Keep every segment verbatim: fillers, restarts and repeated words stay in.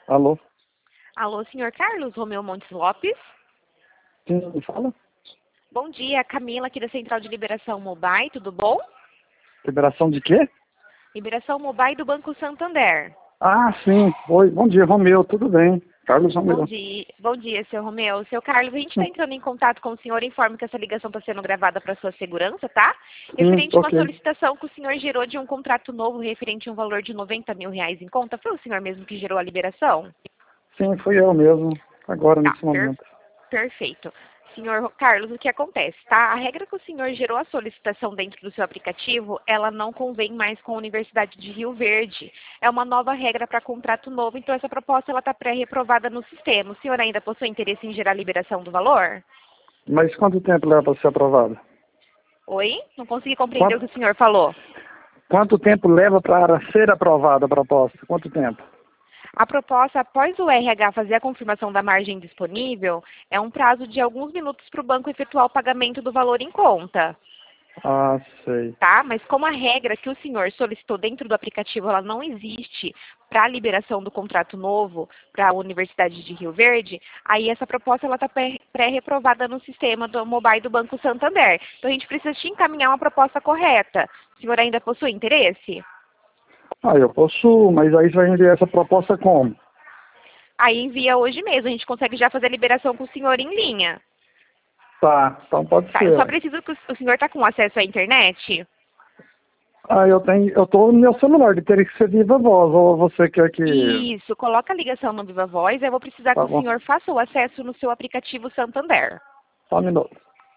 Alô? Alô, senhor Carlos Romeu Montes Lopes? Quem me fala? Bom dia, Camila aqui da Central de Liberação Mobile, tudo bom? Liberação de quê? Liberação Mobile do Banco Santander. Ah, sim. Oi, bom dia, Romeu, tudo bem? Carlos Bom Romeu. dia, bom dia, seu Romeu. Seu Carlos, a gente está entrando em contato com o senhor, informa que essa ligação está sendo gravada para sua segurança, tá? Sim, Referente a uma ok. solicitação que o senhor gerou de um contrato novo referente a um valor de noventa mil reais em conta. Foi o senhor mesmo que gerou a liberação? Sim, fui eu mesmo, agora Tá, nesse per- momento. perfeito. Senhor Carlos, o que acontece, tá? A regra que o senhor gerou a solicitação dentro do seu aplicativo, ela não convém mais com a Universidade de Rio Verde. É uma nova regra para contrato novo, então essa proposta ela está pré-reprovada no sistema. O senhor ainda possui interesse em gerar a liberação do valor? Mas quanto tempo leva para ser aprovado? Oi? Não consegui compreender o Quanto, que o senhor falou. quanto tempo leva para ser aprovada a proposta? Quanto tempo? A proposta, após o R H fazer a confirmação da margem disponível, é um prazo de alguns minutos para o banco efetuar o pagamento do valor em conta. Ah, sei. Tá? Mas como a regra que o senhor solicitou dentro do aplicativo, ela não existe para a liberação do contrato novo para a Universidade de Rio Verde, aí essa proposta ela está pré-reprovada no sistema do mobile do Banco Santander. Então a gente precisa te encaminhar uma proposta correta. O senhor ainda possui interesse? Ah, eu posso, mas aí você vai enviar essa proposta como? Aí envia hoje mesmo, a gente consegue já fazer a liberação com o senhor em linha. Tá, então pode Tá, eu ser. só Ué. preciso que o o senhor está com acesso à internet? Ah, eu tenho, eu tô no meu celular, de teria que ser viva voz, ou você quer que... Isso, coloca a ligação no Viva Voz, eu vou precisar que Tá o bom, senhor faça o acesso no seu aplicativo Santander. só um minuto.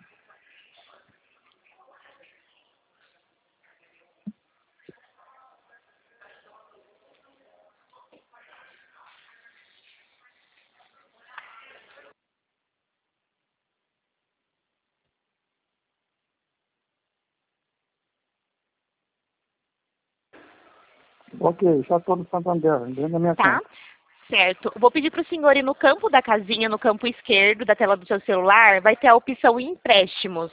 Ok, já estou no Santander, dentro da minha Tá? conta. Certo. Vou pedir para o senhor ir no campo da casinha, no campo esquerdo da tela do seu celular, vai ter a opção empréstimos.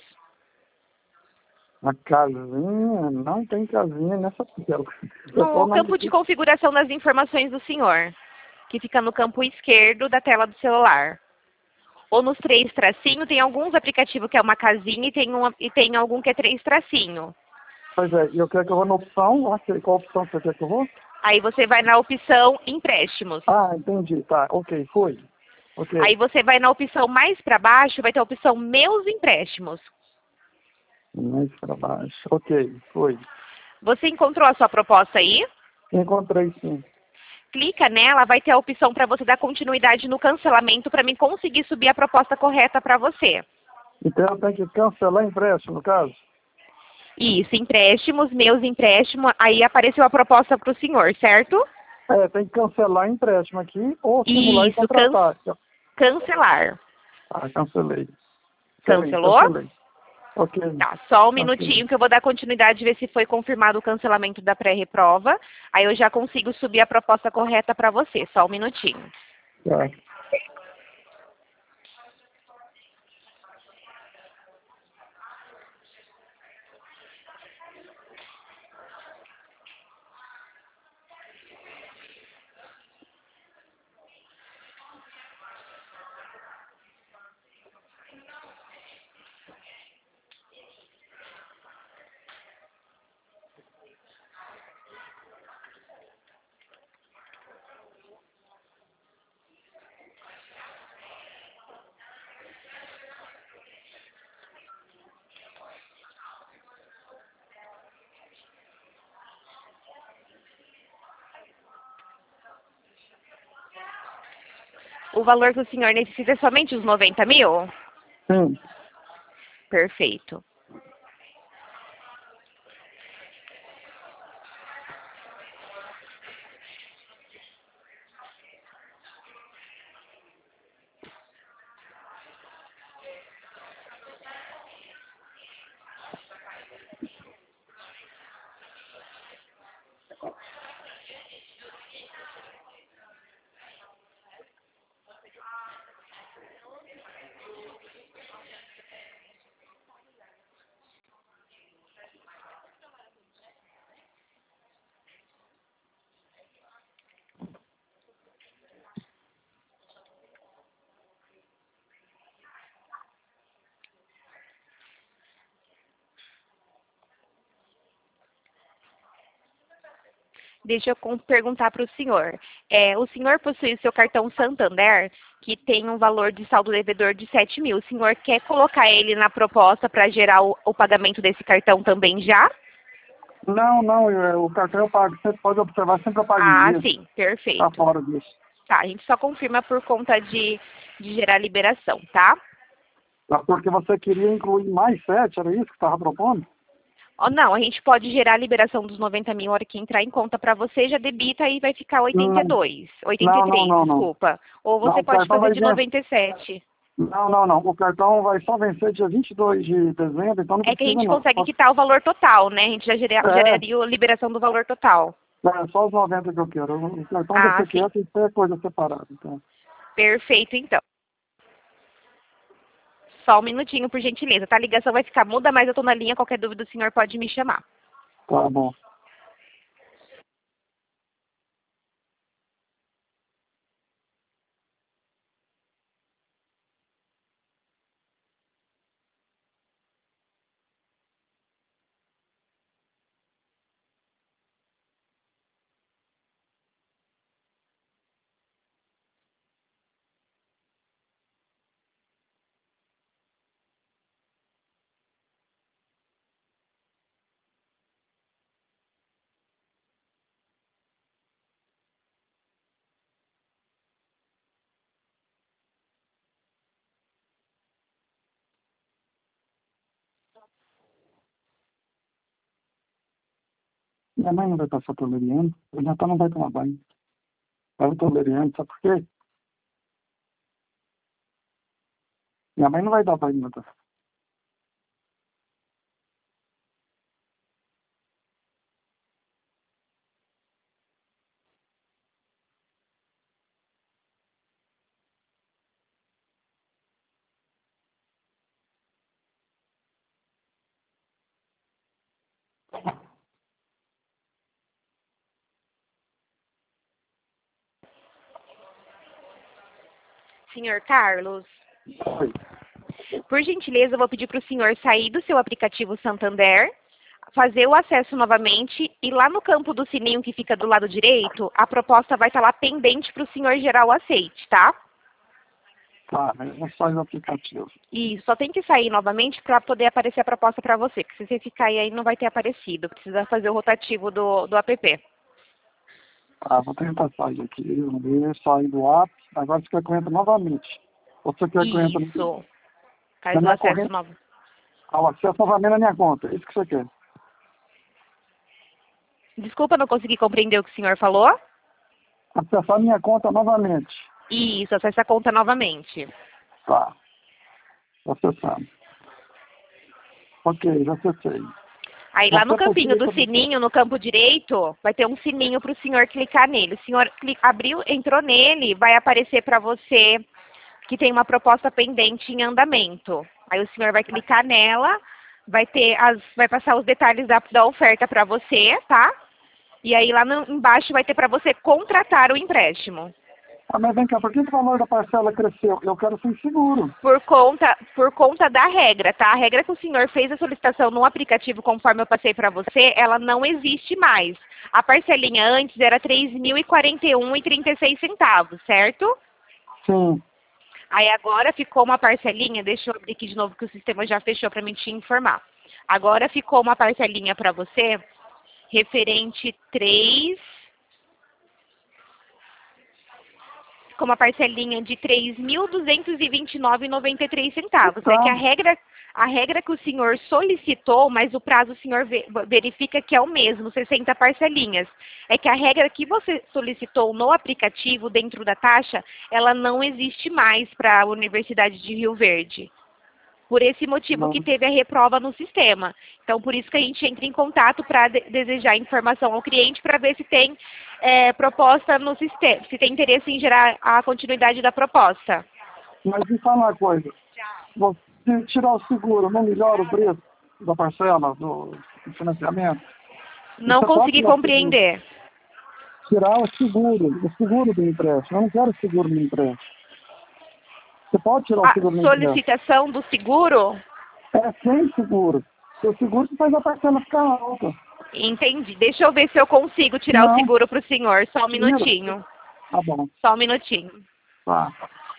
A casinha, não tem casinha nessa tela. Eu estou No na... campo de configuração das informações do senhor, que fica no campo esquerdo da tela do celular. Ou nos três tracinhos, tem alguns aplicativos que é uma casinha e tem, uma, e tem algum que é três tracinhos. Pois é, e eu quero que eu vou na opção, ok, qual opção você quer que eu vou? Aí você vai na opção empréstimos. Ah, entendi, tá, ok, foi. Ok, Aí você vai na opção mais para baixo, vai ter a opção meus empréstimos. mais para baixo, ok, foi. Você encontrou a sua proposta aí? Encontrei sim. Clica nela, vai ter a opção para você dar continuidade no cancelamento para mim conseguir subir a proposta correta para você. Então eu tenho que cancelar empréstimo, no caso? Isso, empréstimos, meus empréstimos, aí apareceu a proposta para o senhor, certo? É, tem que cancelar empréstimo aqui, ou simular e Isso, can contratar. cancelar. Ah, cancelei. Excelente, Cancelou? cancelei. Ok, Tá, só um cancelei. minutinho que eu vou dar continuidade e ver se foi confirmado o cancelamento da pré-reprova. Aí eu já consigo subir a proposta correta para você. Só um minutinho. Tá. O valor que o senhor necessita é somente os noventa mil? Sim. Perfeito. Deixa eu com- perguntar para o senhor. É, o senhor possui o seu cartão Santander, que tem um valor de saldo devedor de sete mil. O senhor quer colocar ele na proposta para gerar o, o pagamento desse cartão também já? Não, não, eu- o cartão eu pago. Você pode observar, sempre eu pago em Ah, dia. sim, Tá perfeito. fora disso. Tá, a gente só confirma por conta de, de gerar liberação, tá? Tá, porque você queria incluir mais sete, era isso que você estava propondo? Ó, não, a gente pode gerar a liberação dos noventa mil, a hora que entrar em conta para você, já debita e vai ficar oitenta e Não, dois, oitenta e não, não, três, não, não. desculpa. Ou Não, você o pode cartão fazer vai de vencer. noventa e sete. Não, não, não. O cartão vai só vencer dia vinte e dois de dezembro, então não É que a precisa gente não. consegue Posso- quitar o valor total, né? A gente já gera- É, geraria a liberação do valor total. é só os noventa que eu quero. O cartão Ah, você sim. quer tem que ser coisa separada. Então. Perfeito, então. Só um minutinho, por gentileza, tá? A ligação vai ficar muda, mas eu tô na linha. Qualquer dúvida, o senhor pode me chamar. Tá bom. Minha mãe não vai passar toleriando. O Natal não vai tomar banho. Vai toleriando, sabe por quê? Minha mãe não vai dar banho no Natal. Senhor Carlos, Oi. por gentileza, eu vou pedir para o senhor sair do seu aplicativo Santander, fazer o acesso novamente e lá no campo do sininho que fica do lado direito, a proposta vai estar lá pendente para o senhor gerar o aceite, tá? Tá, é só o aplicativo. E só tem que sair novamente para poder aparecer a proposta para você, porque se você ficar aí, aí não vai ter aparecido. Precisa fazer o rotativo do, do app. Tá, vou tentar sair aqui. Eu vou sair do app. Agora você quer que eu entre novamente. Ou você quer que eu entre Isso. na Faz o minha acesso corrente? novo. Ao acesso novamente na minha conta. É isso que você quer. Desculpa, não consegui compreender o que o senhor falou. Acessar a minha conta novamente. Isso, acessa a conta novamente. Tá. Acessando. Ok, já acessei. Aí lá no Você campinho do possível. sininho, no campo direito, vai ter um sininho para o senhor clicar nele. O senhor cli- abriu, entrou nele, vai aparecer para você que tem uma proposta pendente em andamento. Aí o senhor vai clicar nela, vai ter as, vai passar os detalhes da, da oferta para você, tá? E aí lá no- embaixo vai ter para você contratar o empréstimo. Ah, mas vem cá, por que que o valor da parcela cresceu? Eu quero sem seguro. Por conta, por conta da regra, tá? A regra que o senhor fez a solicitação no aplicativo, conforme eu passei para você, ela não existe mais. A parcelinha antes era três mil e quarenta e um reais e trinta e seis centavos, certo? Sim. Aí agora ficou uma parcelinha, deixa eu abrir aqui de novo que o sistema já fechou para mim te informar. Agora ficou uma parcelinha para você, referente três, com uma parcelinha de três mil duzentos e vinte e nove reais e noventa e três centavos. É que a Então, regra, a regra que o senhor solicitou, mas o prazo o senhor ve- verifica que é o mesmo, sessenta parcelinhas. É que a regra que você solicitou no aplicativo, dentro da taxa, ela não existe mais para a Universidade de Rio Verde. Por esse motivo não. que teve a reprova no sistema. Então, por isso que a gente entra em contato para de desejar informação ao cliente para ver se tem é, proposta no sistema, se tem interesse em gerar a continuidade da proposta. Mas me fala uma coisa. Você tirar o seguro não melhora o preço da parcela, do, do financiamento? Não Você pode consegui tirar o seguro. compreender. Tirar o seguro, o seguro do empréstimo. Eu não quero seguro no empréstimo. Você pode tirar o A seguro no empréstimo. solicitação do seguro, É sem seguro. Seu seguro você faz a parcela ficar alta. Entendi. Deixa eu ver se eu consigo tirar Não. o seguro para o senhor. Só um Tira. minutinho. Tá bom. Só um minutinho. Tá.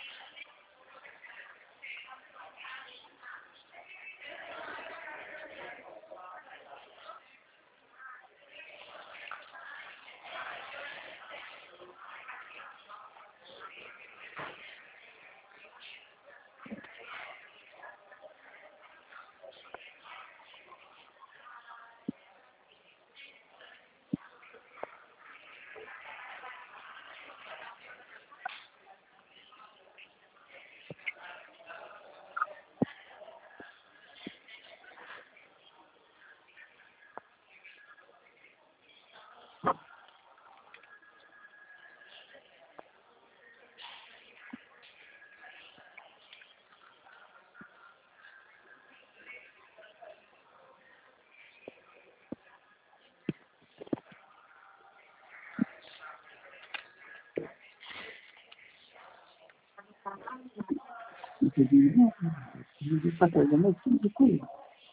Essa coisa é muito de coisa.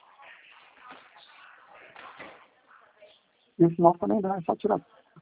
E o sinal também dá, é só tirar.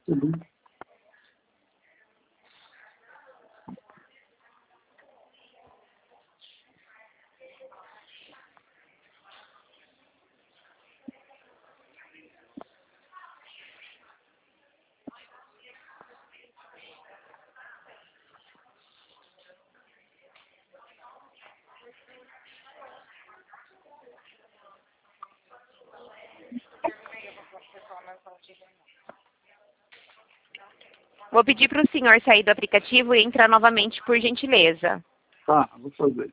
Vou pedir para o senhor sair do aplicativo e entrar novamente, por gentileza. Tá, vou fazer.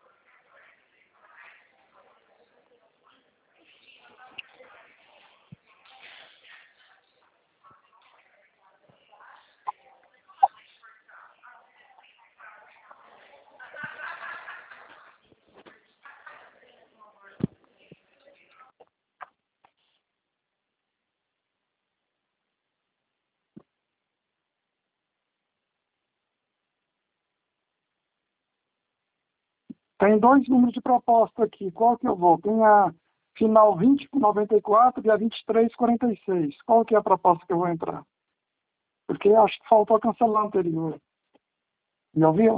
Tem dois números de proposta aqui. Qual que eu vou? Tem a final vinte por noventa e quatro e a vinte e três por quarenta e seis. Qual que é a proposta que eu vou entrar? Porque acho que faltou cancelar a anterior. Me ouviu?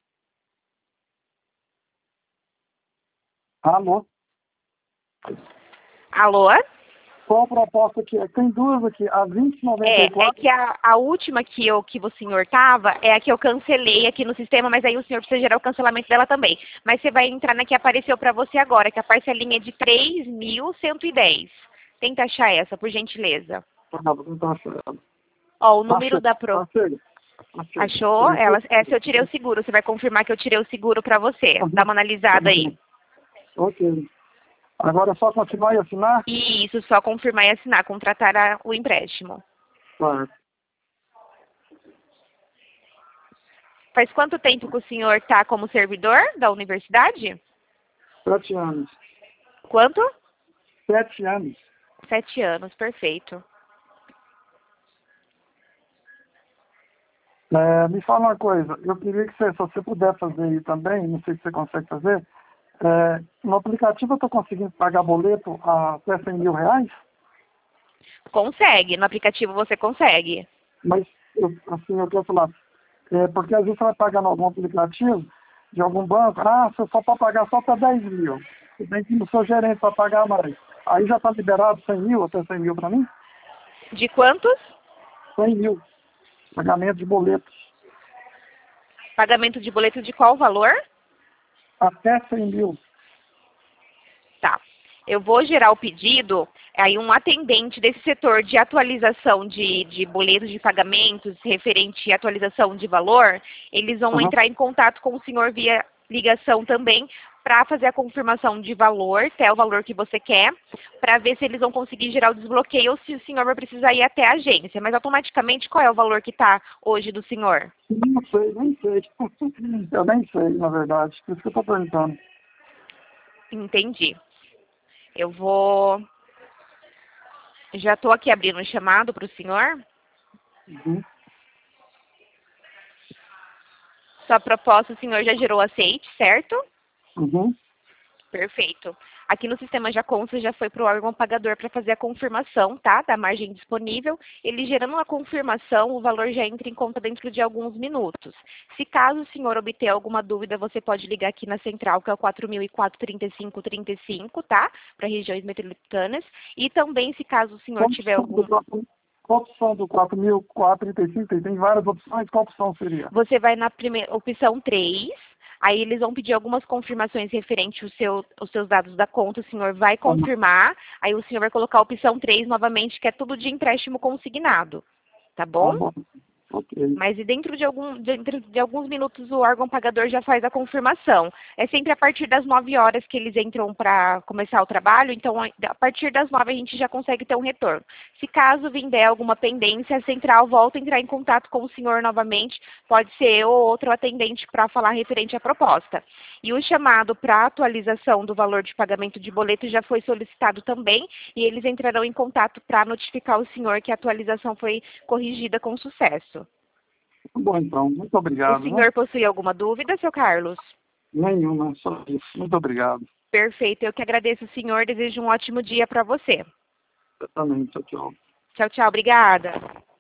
Alô? Alô? Qual a proposta que é? Tem duas aqui. A vinte por noventa É, e é quatro. que a, a última que, eu, que o senhor estava é a que eu cancelei aqui no sistema, mas aí o senhor precisa gerar o cancelamento dela também. Mas você vai entrar na que apareceu para você agora, que a parcelinha é de três mil cento e dez. Tenta achar essa, por gentileza. Ah, vou tentar achar ela. Ó, o número Achei. da pro... Achei. Achei. Achou? Ela, essa eu tirei o seguro. Você vai confirmar que eu tirei o seguro para você. Uhum. Dá uma analisada aí. Ok. Agora é só continuar e assinar? E isso, só confirmar e assinar, contratar a- o empréstimo. Claro. Faz quanto tempo que o senhor está como servidor da universidade? Sete anos. Quanto? Sete anos. Sete anos, perfeito. É, me fala uma coisa, eu queria que você, se você puder fazer aí também, não sei se você consegue fazer, é, no aplicativo eu estou conseguindo pagar boleto a até cem mil reais, Consegue, no aplicativo você consegue. mas eu, assim, eu quero falar, é, porque às vezes você vai pagar em algum aplicativo de algum banco, ah, você só pode pagar só até dez mil, você tem que ir no seu gerente para pagar mais. Aí já está liberado cem mil, até cem mil para mim? De quantos? cem mil, pagamento de boletos, Pagamento de boleto de qual valor? até cem mil. Tá. Eu vou gerar o pedido, aí um atendente desse setor de atualização de, de boletos de pagamentos, referente à atualização de valor, eles vão Uhum. entrar em contato com o senhor via ligação também, para fazer a confirmação de valor, até o valor que você quer, para ver se eles vão conseguir gerar o desbloqueio ou se o senhor vai precisar ir até a agência. Mas automaticamente, qual é o valor que está hoje do senhor? Não sei, nem sei. Eu nem sei, na verdade. Por isso que eu estou perguntando. Entendi. Eu vou... Já estou aqui abrindo o chamado para o senhor. Uhum. Sua proposta, o senhor já gerou aceite, certo? Uhum. Perfeito. Aqui no sistema já consta, já foi para o órgão pagador para fazer a confirmação, tá? Da margem disponível. Ele gerando a confirmação, o valor já entra em conta dentro de alguns minutos. Se caso o senhor obter alguma dúvida, você pode ligar aqui na central, que é o quatro mil e quatro, trinta e cinco, trinta e cinco, tá? Para regiões metropolitanas. E também, se caso o senhor tiver algum... Qual a opção do quatro mil quatrocentos e trinta e cinco? Tem várias opções, qual opção seria? Você vai na primeira opção três, aí eles vão pedir algumas confirmações referentes ao seu, aos seus dados da conta, o senhor vai confirmar, aí o senhor vai colocar a opção três novamente, que é tudo de empréstimo consignado, tá bom? Tá bom. Okay. Mas e dentro de, algum, dentro de alguns minutos o órgão pagador já faz a confirmação. É sempre a partir das nove horas que eles entram para começar o trabalho, então a partir das nove a gente já consegue ter um retorno. Se caso vier alguma pendência, a central volta a entrar em contato com o senhor novamente, pode ser eu ou outro atendente para falar referente à proposta. E o chamado para atualização do valor de pagamento de boleto já foi solicitado também, e eles entrarão em contato para notificar o senhor que a atualização foi corrigida com sucesso. Bom, então, muito obrigado. O senhor né? possui alguma dúvida, seu Carlos? Nenhuma, só isso. Muito obrigado. Perfeito, eu que agradeço, senhor. Desejo um ótimo dia para você. Eu também, tchau, tchau. Tchau, tchau. Obrigada.